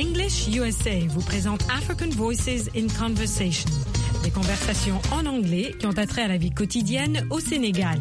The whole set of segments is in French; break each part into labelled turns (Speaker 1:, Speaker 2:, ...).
Speaker 1: English USA vous présente African Voices in Conversation, des conversations en anglais qui ont attrait à la vie quotidienne au Sénégal.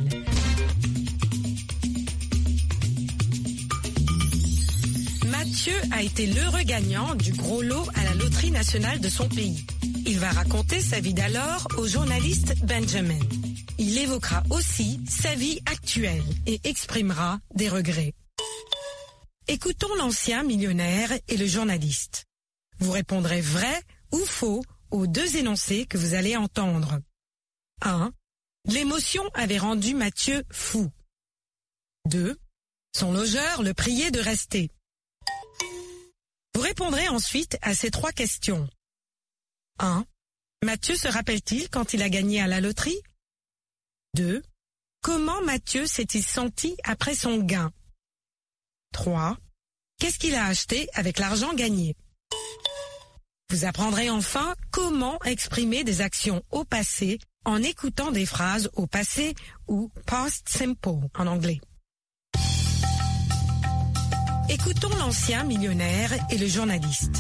Speaker 1: Mathieu a été l'heureux gagnant du gros lot à la loterie nationale de son pays. Il va raconter sa vie d'alors au journaliste Benjamin. Il évoquera aussi sa vie actuelle et exprimera des regrets. Écoutons l'ancien millionnaire et le journaliste. Vous répondrez vrai ou faux aux deux énoncés que vous allez entendre. 1. L'émotion avait rendu Mathieu fou. 2. Son logeur le priait de rester. Vous répondrez ensuite à ces trois questions. 1. Mathieu se rappelle-t-il quand il a gagné à la loterie? 2. Comment Mathieu s'est-il senti après son gain? 3. Qu'est-ce qu'il a acheté avec l'argent gagné? Vous apprendrez enfin comment exprimer des actions au passé en écoutant des phrases au passé ou past simple en anglais. Écoutons l'ancien millionnaire et le journaliste.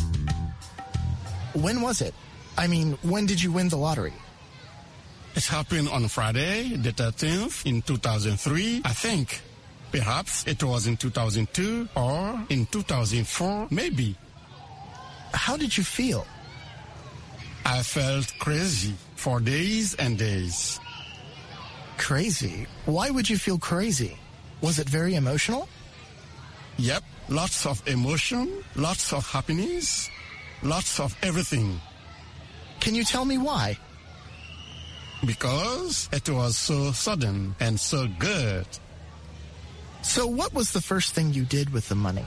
Speaker 2: When was it? I mean, when did you win the lottery?
Speaker 3: It happened on Friday, the 13th, in 2003, I think. Perhaps it was in 2002 or in 2004, maybe.
Speaker 2: How did you feel?
Speaker 3: I felt crazy for days and days.
Speaker 2: Crazy? Why would you feel crazy? Was it very emotional?
Speaker 3: Yep, lots of emotion, lots of happiness, lots of everything.
Speaker 2: Can you tell me why?
Speaker 3: Because it was so sudden and so good.
Speaker 2: So what was the first thing you did with the money?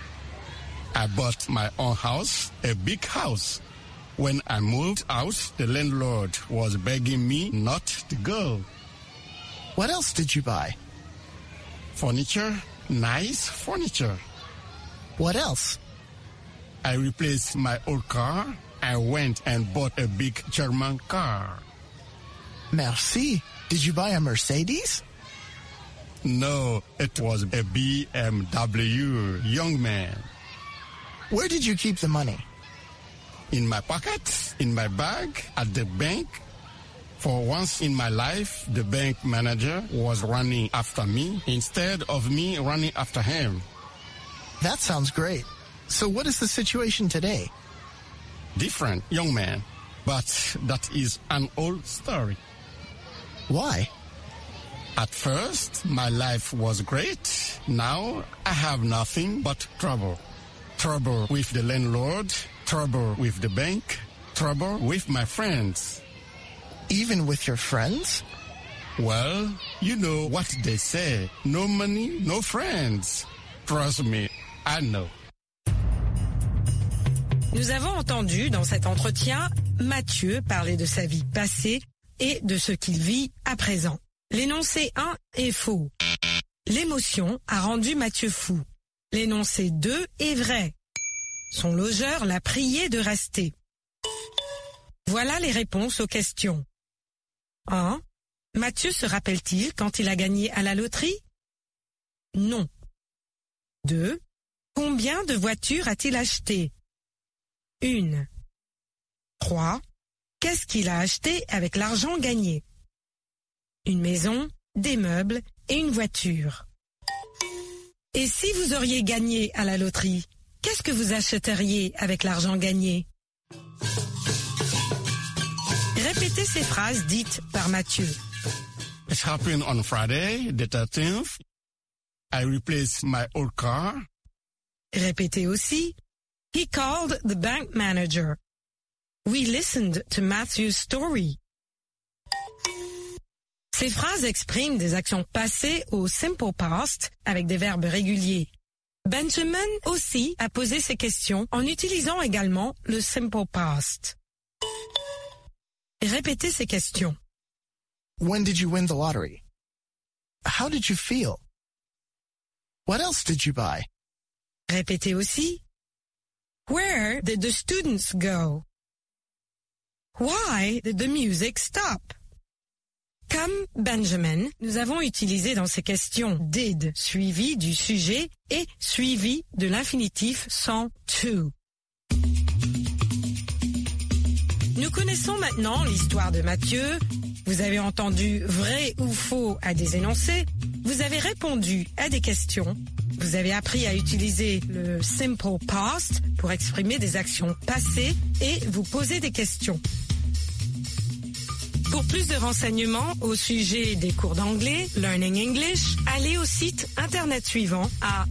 Speaker 3: I bought my own house, a big house. When I moved out, the landlord was begging me not to go.
Speaker 2: What else did you buy?
Speaker 3: Furniture, nice furniture.
Speaker 2: What else?
Speaker 3: I replaced my old car. I went and bought a big German car.
Speaker 2: Merci. Did you buy a Mercedes?
Speaker 3: No, it was a BMW, young man.
Speaker 2: Where did you keep the money?
Speaker 3: In my pocket, in my bag, at the bank. For once in my life, the bank manager was running after me instead of me running after him.
Speaker 2: That sounds great. So what is the situation today?
Speaker 3: Different, young man. But that is an old story.
Speaker 2: Why?
Speaker 3: At first, my life was great. Now, I have nothing but trouble. Trouble with the landlord, trouble with the bank, trouble with my friends.
Speaker 2: Even with your friends?
Speaker 3: Well, you know what they say. No money, no friends. Trust me, I know.
Speaker 1: Nous avons entendu dans cet entretien Mathieu parler de sa vie passée et de ce qu'il vit à présent. L'énoncé 1 est faux. L'émotion a rendu Mathieu fou. L'énoncé 2 est vrai. Son logeur l'a prié de rester. Voilà les réponses aux questions. 1. Mathieu se rappelle-t-il quand il a gagné à la loterie? Non. 2. Combien de voitures a-t-il acheté? 1. 3. Qu'est-ce qu'il a acheté avec l'argent gagné? Une maison, des meubles et une voiture. Et si vous auriez gagné à la loterie, qu'est-ce que vous achèteriez avec l'argent gagné? Répétez ces phrases dites par Mathieu.
Speaker 3: It happened on Friday, the 13th. I replaced my old car.
Speaker 1: Répétez aussi. He called the bank manager. We listened to Matthew's story. Ces phrases expriment des actions passées au simple past avec des verbes réguliers. Benjamin aussi a posé ces questions en utilisant également le simple past. Répétez ces questions.
Speaker 2: When did you win the lottery? How did you feel? What else did you buy?
Speaker 1: Répétez aussi. Where did the students go? Why did the music stop? Comme Benjamin, nous avons utilisé dans ces questions did suivi du sujet et suivi de l'infinitif sans to. Nous connaissons maintenant l'histoire de Mathieu. Vous avez entendu vrai ou faux à des énoncés. Vous avez répondu à des questions. Vous avez appris à utiliser le simple past pour exprimer des actions passées et vous poser des questions. Pour plus de renseignements au sujet des cours d'anglais, Learning English, allez au site internet suivant à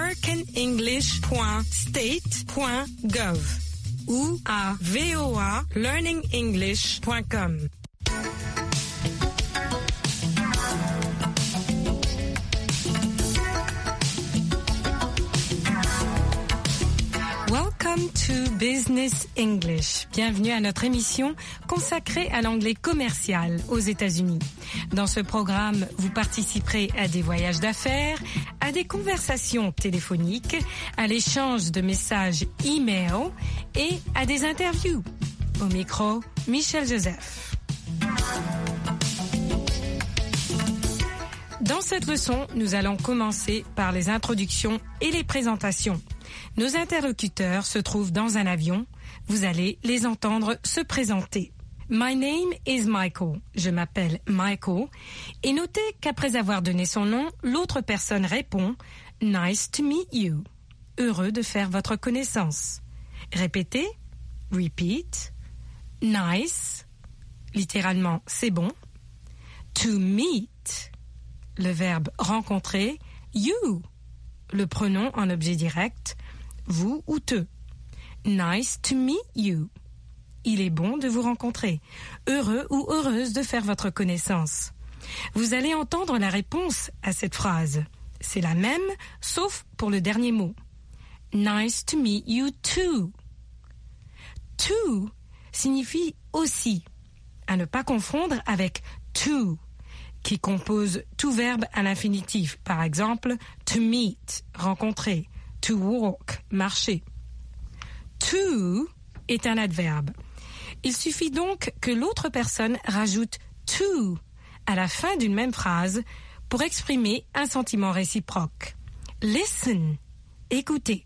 Speaker 1: americanenglish.state.gov ou à voalearningenglish.com. Welcome to Business English. Bienvenue à notre émission consacrée à l'anglais commercial aux États-Unis. Dans ce programme, vous participerez à des voyages d'affaires, à des conversations téléphoniques, à l'échange de messages e-mail et à des interviews. Au micro, Michel Joseph. Dans cette leçon, nous allons commencer par les introductions et les présentations. Nos interlocuteurs se trouvent dans un avion. Vous allez les entendre se présenter. My name is Michael. Je m'appelle Michael. Et notez qu'après avoir donné son nom, l'autre personne répond « Nice to meet you ». Heureux de faire votre connaissance. Répétez. Repeat. Nice. Littéralement, c'est bon. To meet. Le verbe rencontrer. You. Le pronom en objet direct. Vous ou te. Nice to meet you. Il est bon de vous rencontrer. Heureux ou heureuse de faire votre connaissance. Vous allez entendre la réponse à cette phrase. C'est la même, sauf pour le dernier mot. Nice to meet you too. To signifie aussi, à ne pas confondre avec to, qui compose tout verbe à l'infinitif. Par exemple, to meet, rencontrer. To walk, marcher. To est un adverbe. Il suffit donc que l'autre personne rajoute to à la fin d'une même phrase pour exprimer un sentiment réciproque. Listen, écoutez.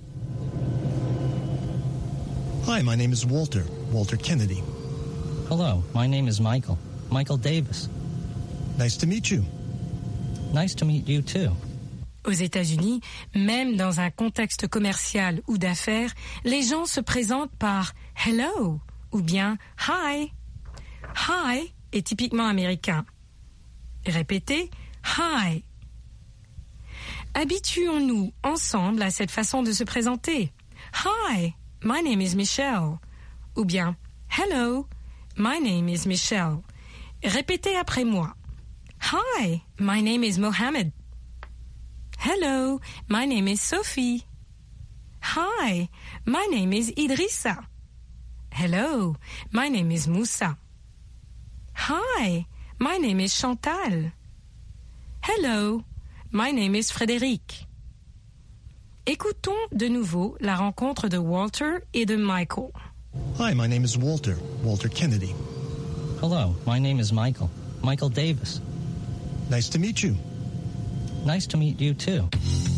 Speaker 2: Hi, my name is Walter Kennedy.
Speaker 4: Hello, my name is Michael Davis.
Speaker 2: Nice to meet you.
Speaker 4: Nice to meet you too.
Speaker 1: Aux États-Unis, même dans un contexte commercial ou d'affaires, les gens se présentent par « hello » ou bien « hi ». « Hi » est typiquement américain. Répétez « hi ». Habituons-nous ensemble à cette façon de se présenter. « Hi, my name is Michelle » ou bien « hello, my name is Michelle ». Répétez après moi. « Hi, my name is Mohammed ». Hello, my name is Sophie. Hi, my name is Idrissa. Hello, my name is Moussa. Hi, my name is Chantal. Hello, my name is Frédéric. Écoutons de nouveau la rencontre de Walter et de Michael.
Speaker 2: Hi, my name is Walter Kennedy.
Speaker 4: Hello, my name is Michael Davis.
Speaker 2: Nice to meet you.
Speaker 4: Nice to meet you too.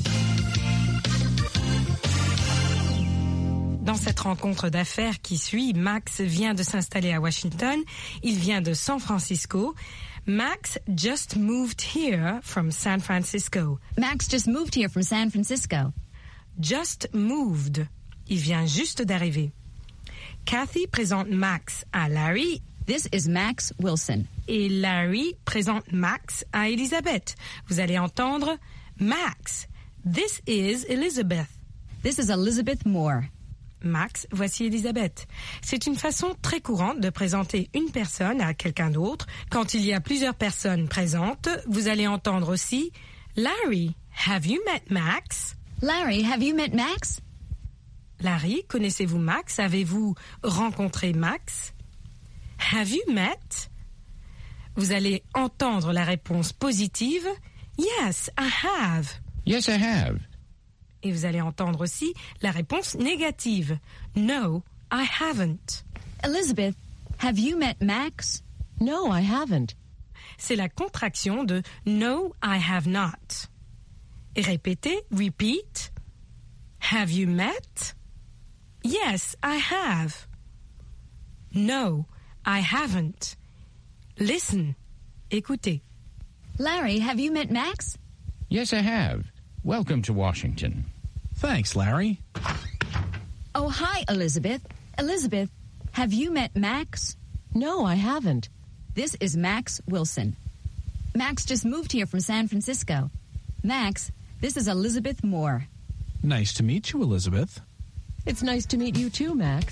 Speaker 1: Dans cette rencontre d'affaires qui suit, Max vient de s'installer à Washington. Il vient de San Francisco. Max just moved here from San Francisco.
Speaker 5: Max just moved here from San Francisco.
Speaker 1: Just moved. Il vient juste d'arriver. Kathy présente Max à Larry.
Speaker 5: This is Max Wilson.
Speaker 1: Et Larry présente Max à Elizabeth. Vous allez entendre Max. This is Elizabeth.
Speaker 5: This is Elizabeth Moore.
Speaker 1: Max, voici Elizabeth. C'est une façon très courante de présenter une personne à quelqu'un d'autre. Quand il y a plusieurs personnes présentes, vous allez entendre aussi Larry, have you met Max?
Speaker 5: Larry, have you met Max?
Speaker 1: Larry, connaissez-vous Max? Avez-vous rencontré Max? Have you met? Vous allez entendre la réponse positive. Yes, I have.
Speaker 3: Yes, I have.
Speaker 1: Et vous allez entendre aussi la réponse négative. No, I haven't.
Speaker 5: Elizabeth, have you met Max?
Speaker 6: No, I haven't.
Speaker 1: C'est la contraction de No, I have not. Et répétez, repeat. Have you met? Yes, I have. No, I haven't. Listen. Écoutez.
Speaker 5: Larry, have you met Max?
Speaker 6: Yes, I have. Welcome to Washington.
Speaker 7: Thanks, Larry.
Speaker 5: Oh, hi, Elizabeth. Elizabeth, have you met Max?
Speaker 8: No, I haven't.
Speaker 5: This is Max Wilson. Max just moved here from San Francisco. Max, this is Elizabeth Moore.
Speaker 7: Nice to meet you, Elizabeth.
Speaker 8: It's nice to meet you too, Max.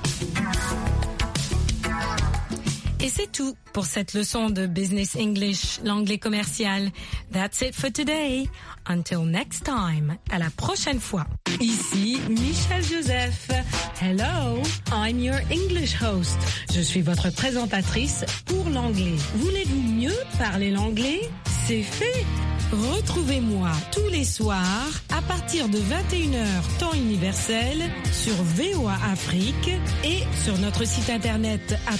Speaker 1: Et c'est tout pour cette leçon de Business English, l'anglais commercial. That's it for today. Until next time. À la prochaine fois. Ici Michel Joseph. Hello, I'm your English host. Je suis votre présentatrice pour l'anglais. Voulez-vous mieux parler l'anglais? C'est fait. Retrouvez-moi tous les soirs à partir de 21h temps universel sur VOA Afrique et sur notre site internet à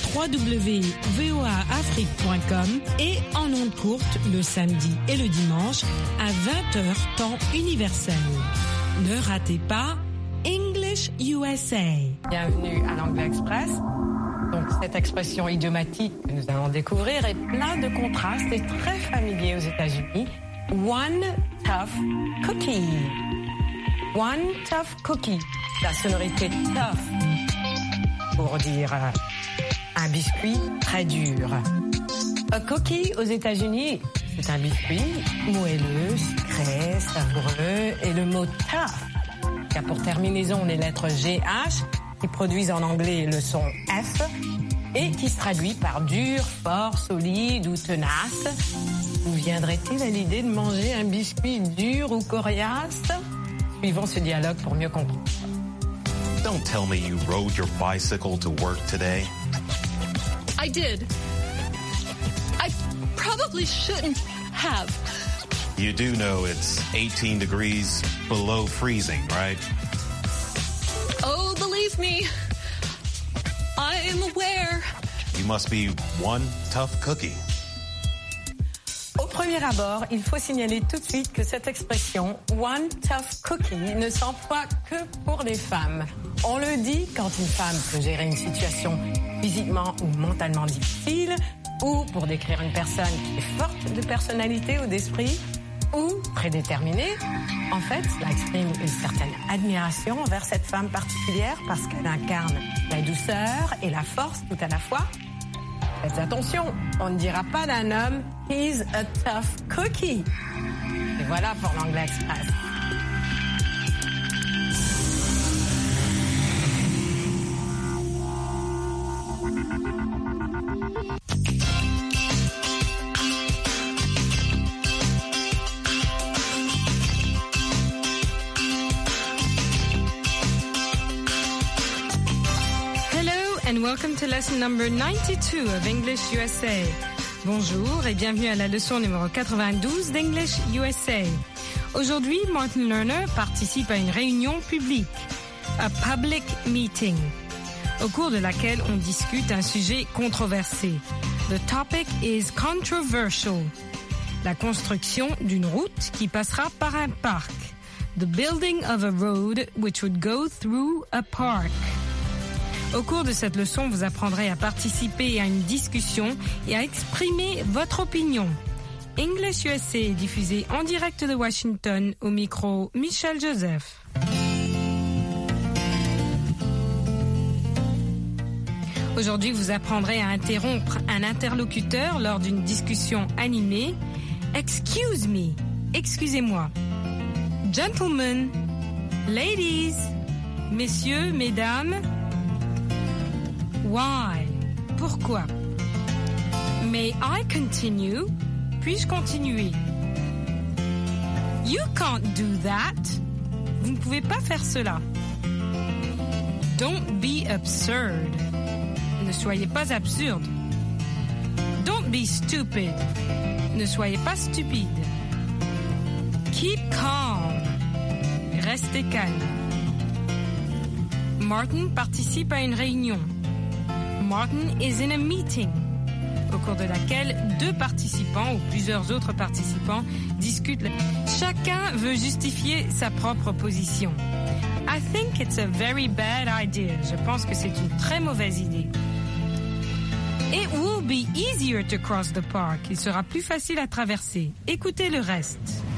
Speaker 1: www.voaafrique.com et en ondes courtes le samedi et le dimanche à 20h temps universel. Ne ratez pas English USA. Bienvenue à l'Anglais Express. Donc cette expression idiomatique que nous allons découvrir est plein de contrastes et très familier aux États-Unis. One tough cookie. One tough cookie. La sonorité tough pour dire un biscuit très dur. A cookie aux États-Unis, c'est un biscuit moelleux, sucré, savoureux et le mot tough qui a pour terminaison les lettres GH qui produisent en anglais le son F et qui se traduit par dur, fort, solide ou tenace. Vous viendrait-il à l'idée de manger un biscuit dur ou coriace? Suivons ce dialogue pour mieux comprendre.
Speaker 9: Don't tell me you rode your bicycle to work today.
Speaker 10: I did. I probably shouldn't have.
Speaker 9: You do know it's 18 degrees below freezing, right?
Speaker 10: Oh, believe me, I am aware.
Speaker 9: You must be one tough cookie.
Speaker 1: Au premier abord, il faut signaler tout de suite que cette expression « one tough cookie » ne s'emploie que pour les femmes. On le dit quand une femme peut gérer une situation physiquement ou mentalement difficile, ou pour décrire une personne qui est forte de personnalité ou d'esprit, ou prédéterminée. En fait, cela exprime une certaine admiration envers cette femme particulière parce qu'elle incarne la douceur et la force tout à la fois. Faites attention, on ne dira pas d'un homme « he's a tough cookie ». Et voilà pour l'Anglais Express. And welcome to lesson number 92 of English USA. Bonjour et bienvenue à la leçon numéro 92 d'English USA. Aujourd'hui, Martin Lerner participe à une réunion publique, a public meeting, au cours de laquelle on discute un sujet controversé. The topic is controversial. La construction d'une route qui passera par un parc. The building of a road which would go through a park. Au cours de cette leçon, vous apprendrez à participer à une discussion et à exprimer votre opinion. English USA est diffusé en direct de Washington au micro Michel Joseph. Aujourd'hui, vous apprendrez à interrompre un interlocuteur lors d'une discussion animée. Excuse me, excusez-moi. Gentlemen, ladies, messieurs, mesdames. Why? Pourquoi? May I continue? Puis-je continuer? You can't do that. Vous ne pouvez pas faire cela. Don't be absurd. Ne soyez pas absurde. Don't be stupid. Ne soyez pas stupide. Keep calm. Restez calme. Martin participe à une réunion. Martin is in a meeting, au cours de laquelle deux participants ou plusieurs autres participants discutent. Chacun veut justifier sa propre position. I think it's a very bad idea. Je pense que c'est une très mauvaise idée. It will be easier to cross the park. Il sera plus facile à traverser. Écoutez le reste.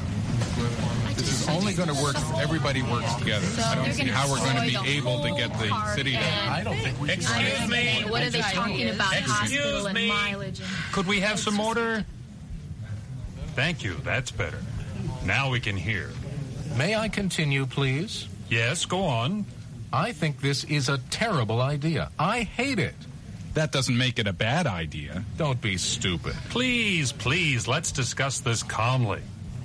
Speaker 11: This is only going to work if everybody works together. I don't see how we're going to be able to get the city to...
Speaker 12: I don't think we... Excuse me.
Speaker 10: What are they talking about? Hospital and mileage.
Speaker 12: Could we have some order? Thank you. That's better. Now we can hear.
Speaker 13: May I continue, please?
Speaker 12: Yes, go on.
Speaker 13: I think this is a terrible idea. I hate it.
Speaker 11: That doesn't make it a bad idea.
Speaker 13: Don't be stupid.
Speaker 12: Please, let's discuss this calmly.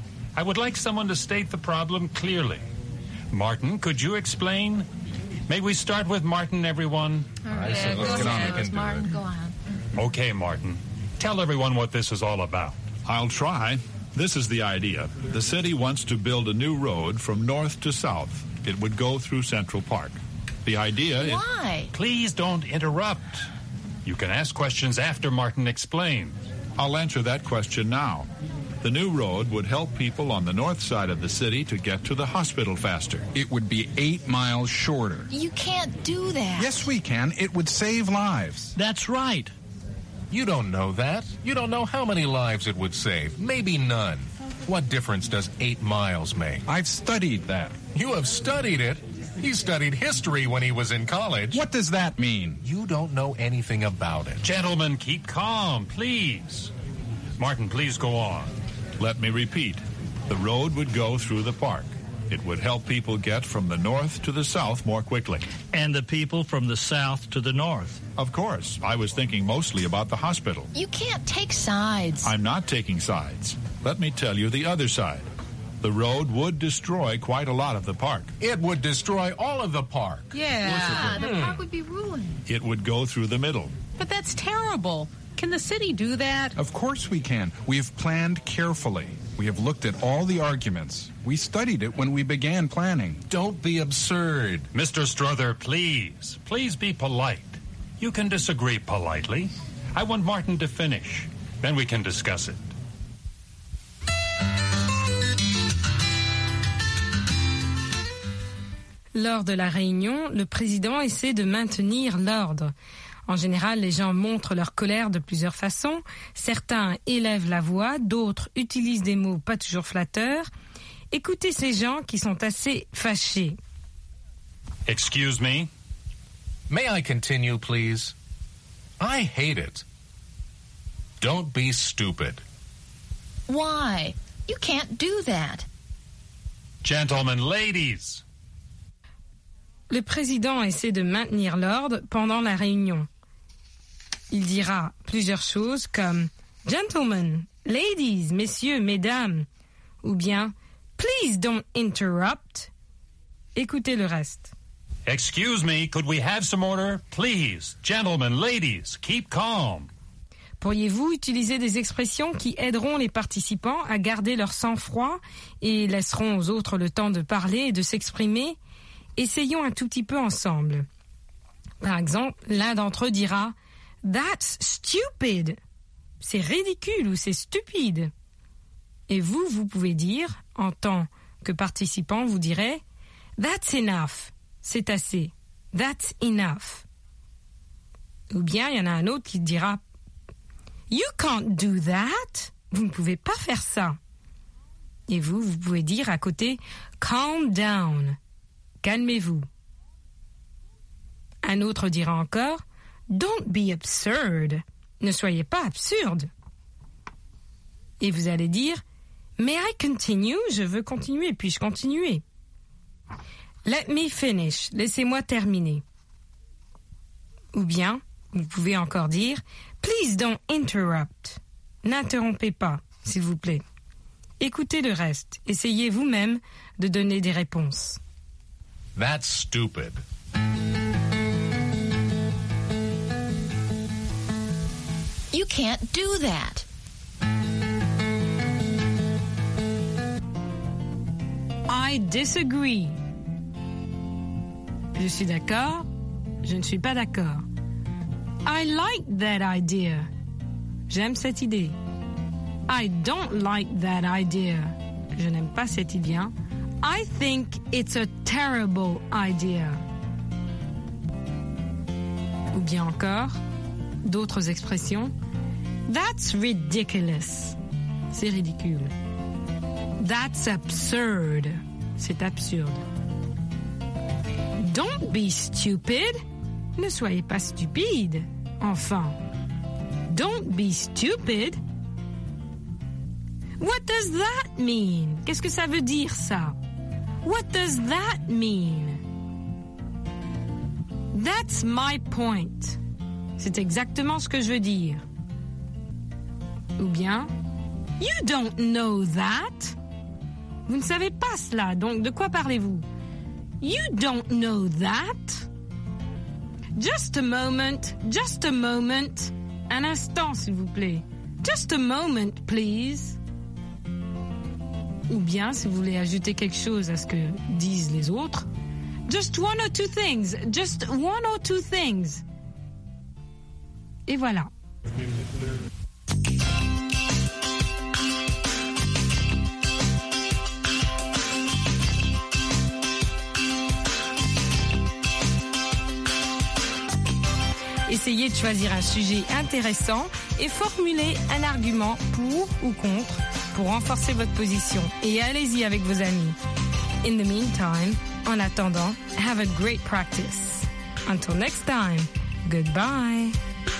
Speaker 12: I would like someone to state the problem clearly. Martin, could you explain? May we start with Martin, everyone?
Speaker 13: All right, so let's get on. We can
Speaker 10: Martin,
Speaker 13: do it.
Speaker 10: go on.
Speaker 12: Okay, Martin. Tell everyone what this is all about.
Speaker 14: I'll try. This is the idea. The city wants to build a new road from north to south. It would go through Central Park. The idea is...
Speaker 10: Why?
Speaker 12: Please don't interrupt. You can ask questions after Martin explains.
Speaker 14: I'll answer that question now. The new road would help people on the north side of the city to get to the hospital faster.
Speaker 11: It would be 8 miles shorter.
Speaker 10: You can't do that.
Speaker 11: Yes, we can. It would save lives.
Speaker 13: That's right. You don't know that. You don't know how many lives it would save. Maybe none. What difference does 8 miles make?
Speaker 11: I've studied that.
Speaker 13: You have studied it? He studied history when he was in college.
Speaker 11: What does that mean?
Speaker 13: You don't know anything about it.
Speaker 12: Gentlemen, keep calm, please. Martin, please go on.
Speaker 14: Let me repeat. The road would go through the park. It would help people get from the north to the south more quickly.
Speaker 15: And the people from the south to the north.
Speaker 14: Of course. I was thinking mostly about the hospital.
Speaker 10: You can't take sides.
Speaker 14: I'm not taking sides. Let me tell you the other side. The road would destroy quite a lot of the park.
Speaker 13: It would destroy all of the park.
Speaker 10: Yeah, the park would be ruined.
Speaker 14: It would go through the middle.
Speaker 8: But that's terrible. Can the city do that?
Speaker 11: Of course we can. We have planned carefully. We have looked at all the arguments. We studied it when we began planning.
Speaker 13: Don't be absurd.
Speaker 12: Mr. Strother, please. Please be polite. You can disagree politely. I want Martin to finish. Then we can discuss it.
Speaker 1: Lors de la réunion, le président essaie de maintenir l'ordre. En général, les gens montrent leur colère de plusieurs façons. Certains élèvent la voix, d'autres utilisent des mots pas toujours flatteurs. Écoutez ces gens qui sont assez fâchés.
Speaker 12: Excuse me?
Speaker 13: May I continue, please? I hate it. Don't be stupid.
Speaker 10: Why? You can't do that.
Speaker 12: Gentlemen, ladies.
Speaker 1: Le président essaie de maintenir l'ordre pendant la réunion. Il dira plusieurs choses comme « Gentlemen, ladies, messieurs, mesdames » ou bien « Please don't interrupt ». Écoutez le reste.
Speaker 12: Excuse me, could we have some order? Please, gentlemen, ladies, keep calm.
Speaker 1: Pourriez-vous utiliser des expressions qui aideront les participants à garder leur sang-froid et laisseront aux autres le temps de parler et de s'exprimer? Essayons un tout petit peu ensemble. Par exemple, l'un d'entre eux dira « That's stupid ». C'est ridicule ou c'est stupide. Et vous pouvez dire, en tant que participant, vous direz « That's enough ». C'est assez. « That's enough ». Ou bien, il y en a un autre qui dira « You can't do that ». Vous ne pouvez pas faire ça. Et vous pouvez dire à côté « Calm down ». Calmez-vous. Un autre dira encore « Don't be absurd ». Ne soyez pas absurde. Et vous allez dire « May I continue ?» Je veux continuer, puis-je continuer? « Let me finish » Laissez-moi terminer. Ou bien, vous pouvez encore dire « Please don't interrupt » N'interrompez pas, s'il vous plaît. Écoutez le reste. Essayez vous-même de donner des réponses.
Speaker 13: That's stupid.
Speaker 10: You can't do that.
Speaker 1: I disagree. Je suis d'accord. Je ne suis pas d'accord. I like that idea. J'aime cette idée. I don't like that idea. Je n'aime pas cette idée. I think it's a terrible idea. Ou bien encore, d'autres expressions. That's ridiculous. C'est ridicule. That's absurd. C'est absurde. Don't be stupid. Ne soyez pas stupide. Enfin. Don't be stupid. What does that mean? Qu'est-ce que ça veut dire, ça? What does that mean? That's my point. C'est exactement ce que je veux dire. Ou bien, you don't know that. Vous ne savez pas cela, donc de quoi parlez-vous? You don't know that. Just a moment, just a moment. Un instant, s'il vous plaît. Just a moment, please. Ou bien, si vous voulez ajouter quelque chose à ce que disent les autres, just one or two things. Just one or two things. Et voilà. Essayez de choisir un sujet intéressant et formulez un argument pour ou contre pour renforcer votre position. Et allez-y avec vos amis. In the meantime, en attendant, have a great practice. Until next time, goodbye.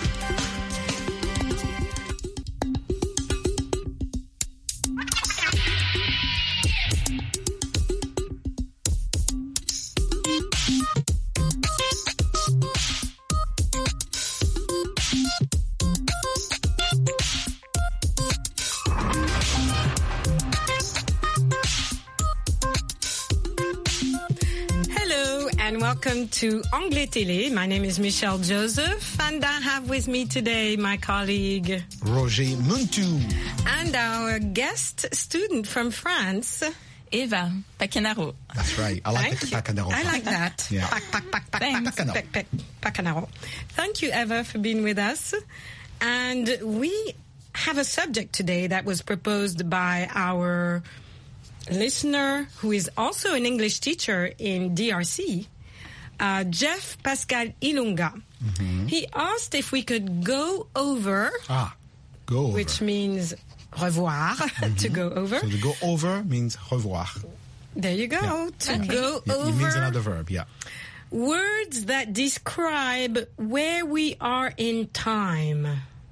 Speaker 1: Welcome to Anglais Télé. My name is Michelle Joseph, and I have with me today my colleague
Speaker 2: Roger Muntu,
Speaker 1: and our guest student from France,
Speaker 16: Eva Pacanaro.
Speaker 2: That's right. I like the Pacanaro.
Speaker 1: I like that.
Speaker 2: Yeah.
Speaker 1: Pacanaro. Thank you, Eva, for being with us. And we have a subject today that was proposed by our listener, who is also an English teacher in DRC. Jeff Pascal Ilunga. Mm-hmm. He asked if we could go over.
Speaker 2: Go over.
Speaker 1: Which means revoir, to go over.
Speaker 2: So to go over means revoir.
Speaker 1: There you go.
Speaker 2: Yeah.
Speaker 1: To go over.
Speaker 2: It means another verb, yeah.
Speaker 1: Words that describe where we are in time.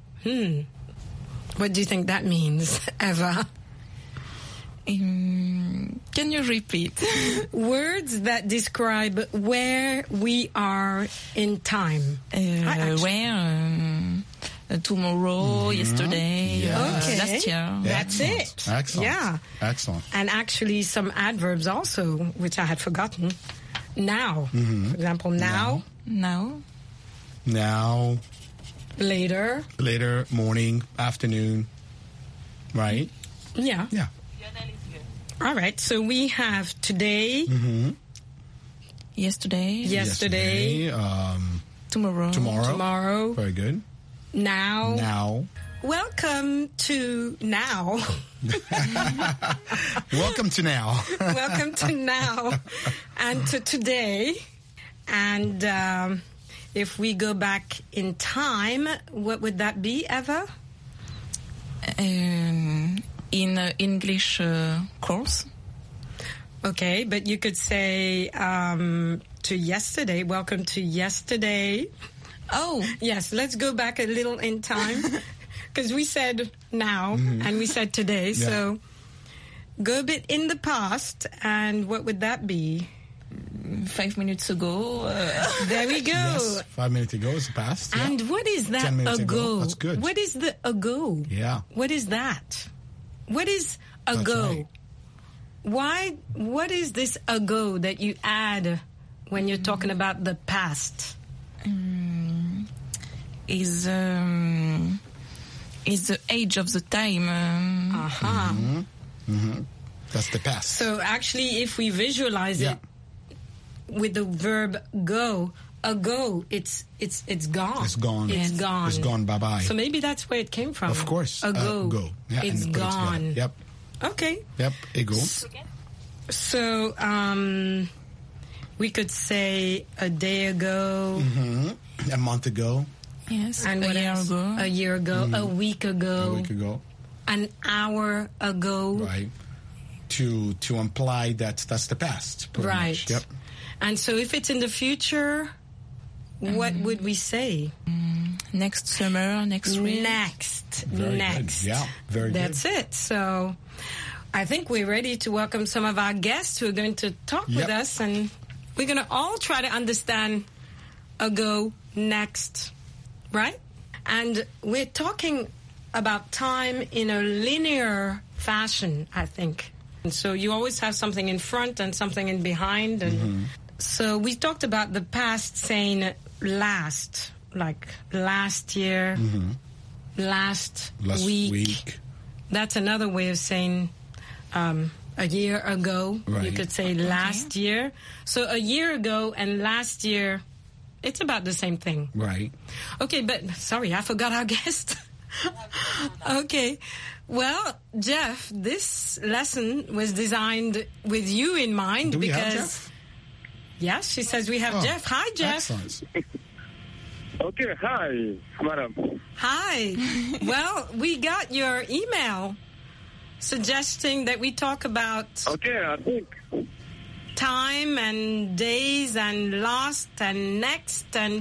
Speaker 1: What do you think that means, Eva?
Speaker 16: Can you repeat?
Speaker 1: Words that describe where we are in time.
Speaker 16: Where? Tomorrow, yesterday, last year.
Speaker 1: That's it.
Speaker 2: Excellent.
Speaker 1: Yeah.
Speaker 2: Excellent.
Speaker 1: And actually some adverbs also, which I had forgotten. Now. For example, now.
Speaker 16: Now.
Speaker 2: Now.
Speaker 1: Later.
Speaker 2: Later, morning, afternoon. Right?
Speaker 1: Yeah.
Speaker 2: Yeah.
Speaker 1: All right, so we have today,
Speaker 16: yesterday,
Speaker 2: tomorrow. Very good.
Speaker 1: Now. Welcome to now.
Speaker 2: Welcome to now.
Speaker 1: Welcome to now and to today. And if we go back in time, what would that be, Eva?
Speaker 16: In English course.
Speaker 1: Okay, but you could say to yesterday. Welcome to yesterday.
Speaker 16: Oh.
Speaker 1: Yes, let's go back a little in time. Because we said now and we said today. Yeah. So go a bit in the past. And what would that be?
Speaker 16: 5 minutes ago.
Speaker 1: There we go.
Speaker 2: Yes, 5 minutes ago is the past. Yeah.
Speaker 1: And what is that
Speaker 2: 10 minutes
Speaker 1: ago?
Speaker 2: That's good.
Speaker 1: What is the ago?
Speaker 2: Yeah.
Speaker 1: What is that? What is ago?
Speaker 2: Right.
Speaker 1: What is this ago that you add when you're talking about the past?
Speaker 16: Is the age of the time.
Speaker 2: That's the past.
Speaker 1: So actually, if we visualize it with the verb go, ago, it's gone.
Speaker 2: It's gone.
Speaker 1: It's gone.
Speaker 2: It's gone. Bye bye.
Speaker 1: So maybe that's where it came from.
Speaker 2: Of course.
Speaker 1: Ago.
Speaker 2: Go. Yeah,
Speaker 1: it's gone.
Speaker 2: Yep.
Speaker 1: Okay.
Speaker 2: Yep. Ago.
Speaker 1: So we could say a day ago.
Speaker 2: A month ago.
Speaker 16: Yes,
Speaker 1: And
Speaker 16: a
Speaker 1: what
Speaker 16: year
Speaker 1: else?
Speaker 16: ago.
Speaker 1: A year ago, a week ago,
Speaker 17: A week ago.
Speaker 1: an hour ago.
Speaker 17: Right. To imply that that's the past. Pretty
Speaker 1: Right.
Speaker 17: much. Yep.
Speaker 1: And so if it's in the future, what would we say?
Speaker 16: Next summer, next week.
Speaker 1: Next.
Speaker 17: Very
Speaker 1: Next.
Speaker 17: good. Yeah, very
Speaker 1: That's
Speaker 17: good.
Speaker 1: it. So I think we're ready to welcome some of our guests who are going to talk with us, and we're going to all try to understand ago, next, right? And we're talking about time in a linear fashion, I think. And so you always have something in front and something in behind. And so we talked about the past saying last, like last year, last week. That's another way of saying a year ago. You
Speaker 17: Right.
Speaker 1: could say last year. So a year ago and last year, it's about the same thing.
Speaker 17: Right.
Speaker 1: Okay, but sorry, I forgot our guest. Okay. Well, Jeff, this lesson was designed with you in mind.
Speaker 17: Do we
Speaker 1: because
Speaker 17: have Jeff?
Speaker 1: Yes, she says we have
Speaker 17: Oh,
Speaker 1: Jeff. Hi, Jeff.
Speaker 17: Excellent.
Speaker 18: Okay, hi, madam.
Speaker 1: Hi. Well, we got your email suggesting that we talk about
Speaker 18: Okay, I think.
Speaker 1: time and days and lost and next, and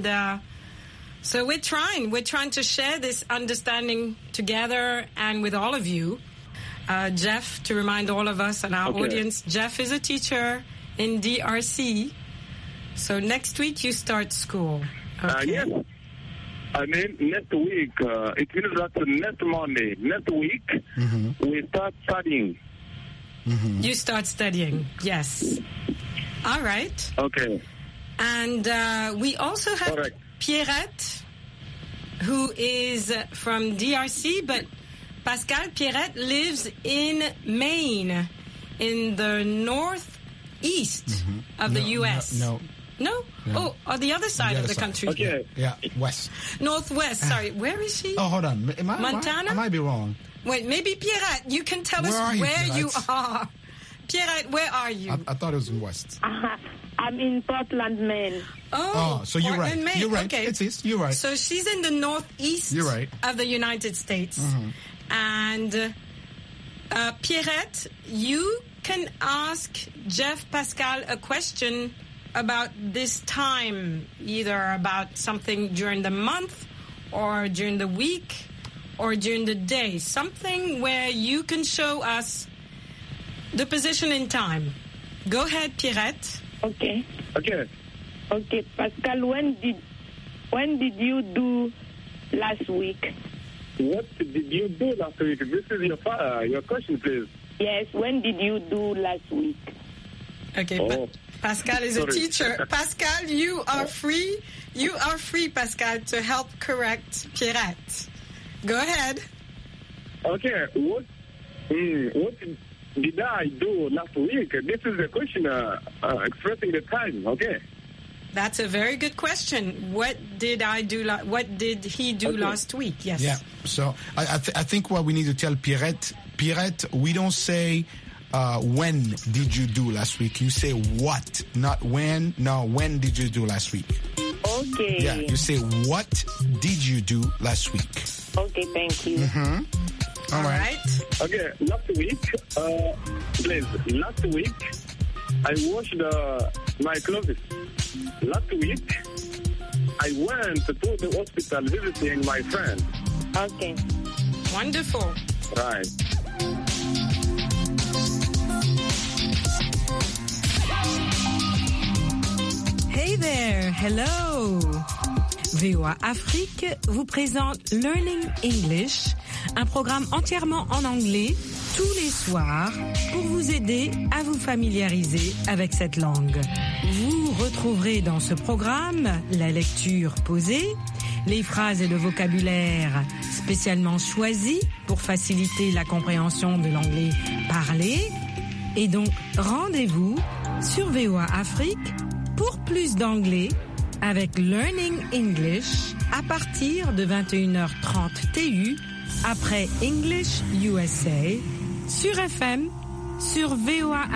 Speaker 1: so we're trying to share this understanding together and with all of you. Jeff, to remind all of us and our audience, Jeff is a teacher in DRC. So next week you start school. Okay.
Speaker 18: Yes. I mean, next week, it means that next Monday, next week, we start studying.
Speaker 1: You start studying, yes. All right.
Speaker 18: Okay.
Speaker 1: And we also have Pierrette, who is from DRC, but Pascal Pierrette lives in Maine, in the northeast of the U.S.
Speaker 17: No.
Speaker 1: No? Oh, on the other side of the country.
Speaker 18: Okay.
Speaker 17: Yeah, west.
Speaker 1: Northwest, sorry. Where is she?
Speaker 17: Oh, hold on.
Speaker 1: Montana?
Speaker 17: I might be wrong.
Speaker 1: Wait, maybe Pierrette, you can tell us
Speaker 17: Where are you,
Speaker 1: where you
Speaker 17: Pierrette?
Speaker 1: are. Pierrette, where are you?
Speaker 17: I thought it was in west.
Speaker 19: I'm in Portland, Maine.
Speaker 1: Oh,
Speaker 17: so you're
Speaker 1: Portland,
Speaker 17: right.
Speaker 1: Maine.
Speaker 17: You're right.
Speaker 1: Okay.
Speaker 17: It is. You're right.
Speaker 1: So she's in the northeast
Speaker 17: You're right.
Speaker 1: of the United States. And Pierrette, you can ask Jeff Pascal a question about this time, either about something during the month or during the week or during the day. Something where you can show us the position in time. Go ahead, Pierrette.
Speaker 19: Okay.
Speaker 18: Okay.
Speaker 19: Okay, Pascal, when did you do last week?
Speaker 18: What did you do last week? This is your question, please.
Speaker 19: Yes, when did you do last week?
Speaker 1: Okay, Pascal is a teacher. Pascal, you are free. You are free, Pascal, to help correct Pierrette. Go ahead.
Speaker 18: Okay, what did I do last week? This is the question expressing the time, okay?
Speaker 1: That's a very good question. What did I do? What did he do last week? Yes.
Speaker 17: Yeah. So I think what we need to tell Pierrette, we don't say when did you do last week. You say what, not when. No, when did you do last week?
Speaker 19: Okay.
Speaker 17: Yeah, you say what did you do last week?
Speaker 19: Okay, thank you.
Speaker 1: All right.
Speaker 18: Okay, last week, last week, I washed my clothes. Last week, I went to the hospital visiting my friend.
Speaker 19: Okay.
Speaker 1: Wonderful.
Speaker 18: Right.
Speaker 1: Hey there, hello. VOA Afrique vous présente Learning English, un programme entièrement en anglais tous les soirs pour vous aider à vous familiariser avec cette langue. Vous retrouverez dans ce programme la lecture posée, les phrases et le vocabulaire spécialement choisis pour faciliter la compréhension de l'anglais parlé. Et donc, rendez-vous sur VOA Afrique pour plus d'anglais avec Learning English à partir de 21h30 TU après English USA sur FM, sur VOA